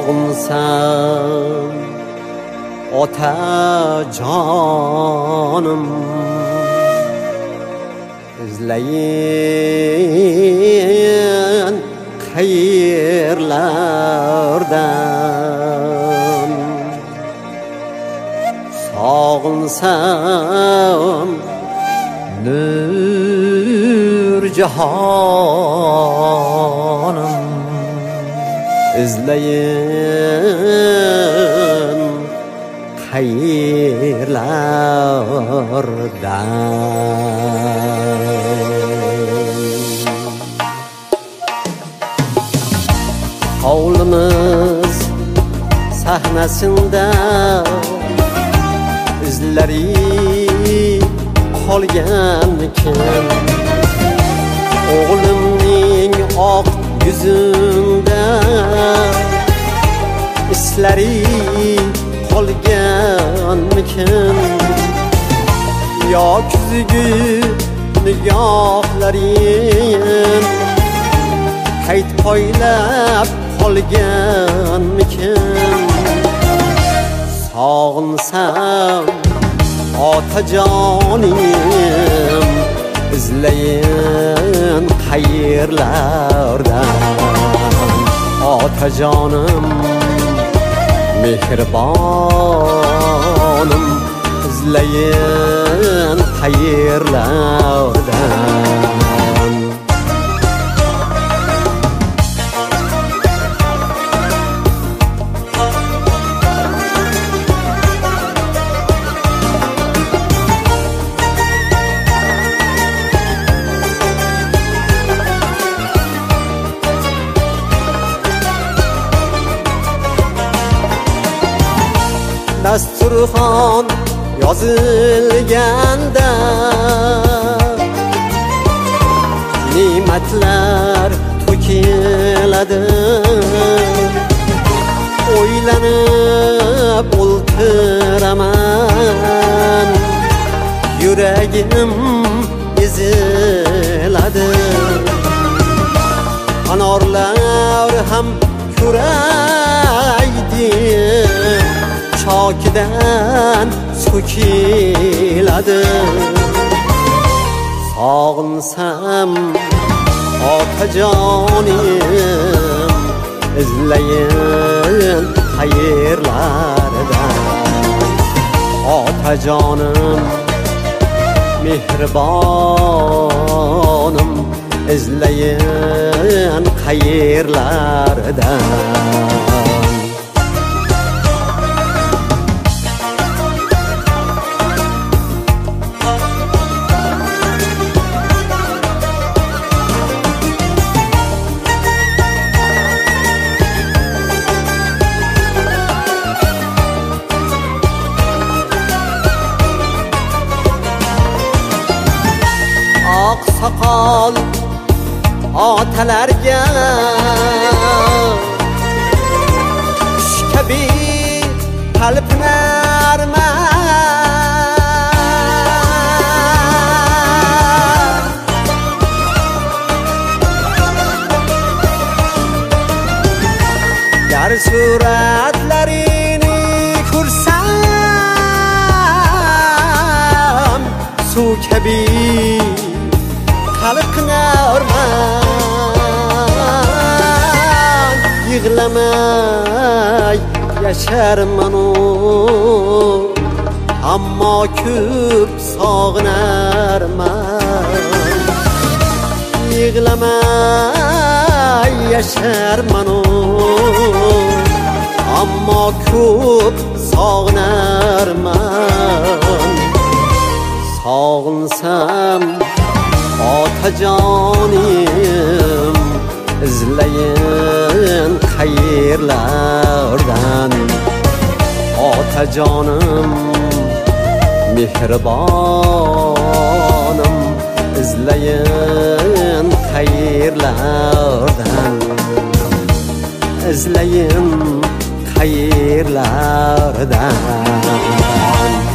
sog'insam otajonim izlayin qayerlardan sog'insam nur jahonim izlayin qayerlardan. Hovlimiz sahnasida izlari qolganmikin, o'g'limning oq yuzunda islari qolganmikin, yo kuzgi nigohlaring qayt poylab qolganmikin. Sog'insam otajonim izlayin qayerlardan. Otajonim mehribonim izlayin qayerlardan. Dasturxon yozilganda ne'matlar to'kiladi, o'ylanib o'ltiraman, yuragim eziladi. Anorlar ham ko'raydi, chokidan so'kiladi. Sog'insam otajonim izlayin qayerlardan. Otajonim mehribonim izlayin qayerlardan. Soqol otalarga qush kabi talpinarman. Gar suratlarini ko'rsam suv kabi qalqinarman. Yig'lamay yasharman, ammo ko'p sog'inarman. Yig'lamay yasharman, ammo ko'p sog'inarman. Sog'insam otajonim izlayin qayerlardan. Otajonim mehribonim izlayin qayerlardan. Izlayin qayerlardan.